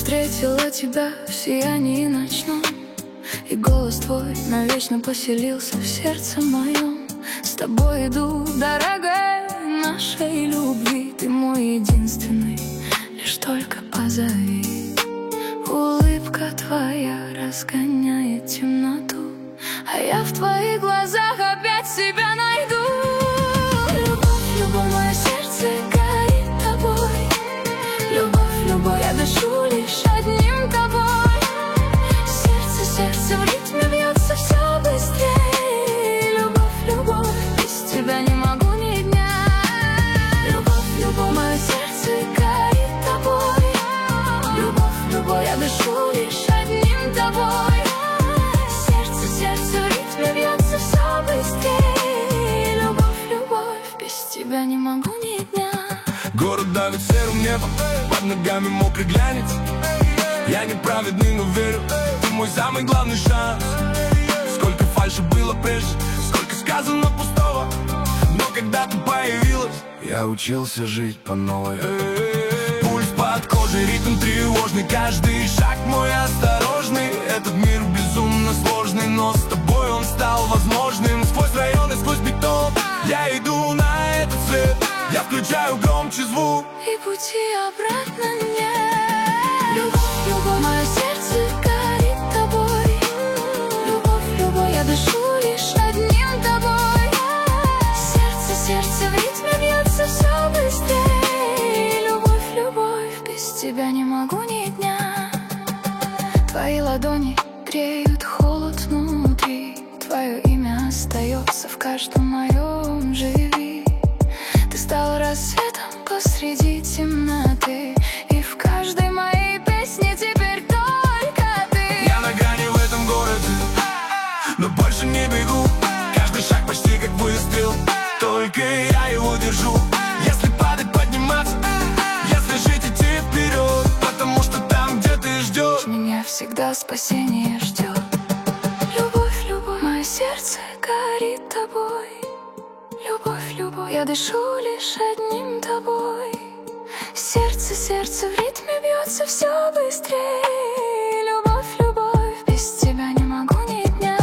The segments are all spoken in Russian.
встретила тебя в сиянии ночном, и голос твой навечно поселился в сердце моем. С тобой иду, дорогая, нашей любви. Ты мой единственный, лишь только позови. Улыбка твоя разгоняет темноту, а я в твоих глазах опять себя найду. Любовь, любовь, мое сердце горит тобой. Любовь, любовь, я дышу лишь одним тобой. Сердце, сердце в ритме бьется все быстрее. Любовь, любовь, без тебя не могу ни дня. Любовь, любовь, мое сердце горит тобой. Любовь, любовь, я дышу лишь одним тобой. Сердце, сердце в ритме бьется все быстрее. Любовь, любовь, без тебя не могу ни дня. Город давит серым небом, под ногами мокрый глянец. Я неправедный, но верю, ты мой самый главный шанс. Сколько фальши было прежде, сколько сказано пустого, но когда ты появилась, я учился жить по новой. Пульс под кожей, ритм тревожный, каждый шаг мой осторожный. Этот мир безумно сложный, но с тобой он стал возможным. Сквозь районы, сквозь бетон я иду на этот свет. Я включаю громче звук, и пути обратно нет. Любовь, любовь, мое сердце горит тобой. Любовь, любовь, я дышу лишь одним тобой. Сердце, сердце в ритме бьется все быстрее. Любовь, любовь, без тебя не могу ни дня. Твои ладони греют холод внутри. Твое имя остается в каждом моем живи. Ты стал рассветом посреди темноты, и в каждой моей песне теперь только ты. Я на грани в этом городе, но больше не бегу. Каждый шаг почти как выстрел, только я его держу. Если падать, подниматься, если жить, идти вперед, потому что там, где ты ждешь, меня всегда спасение ждет. Любовь, любовь, мое сердце горит тобой. Любовь, любовь, я дышу лишь одним тобой. Сердце, сердце в ритме бьется все быстрее. Любовь, любовь, без тебя не могу ни дня.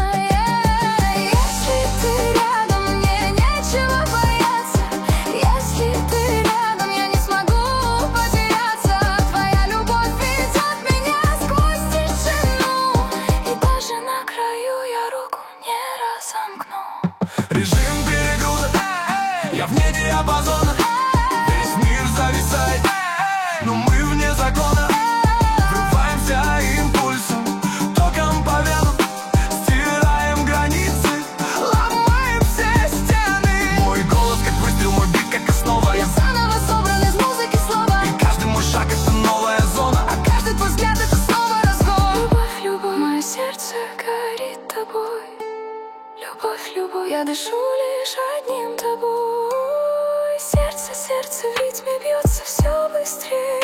Если ты рядом, мне нечего бояться. Если ты рядом, я не смогу потеряться. Твоя любовь ведет меня сквозь тишину, и даже на краю я руку не разомкну. режим перегруза, я вне диапазона. Весь мир зависает, но мы вне закона. Врываемся импульсом, током по венам, стираем границы, ломаем все стены. Мой голос как выстрел, мой бит как основа. Я заново собран из музыки слова, И каждый мой шаг это новая зона, а каждый твой взгляд это снова разгон. Любовь, любовь, мое сердце горит тобой. Любовь, любовь, я дышу лишь одним тобой. Сердце, сердце в ритме бьется все быстрее.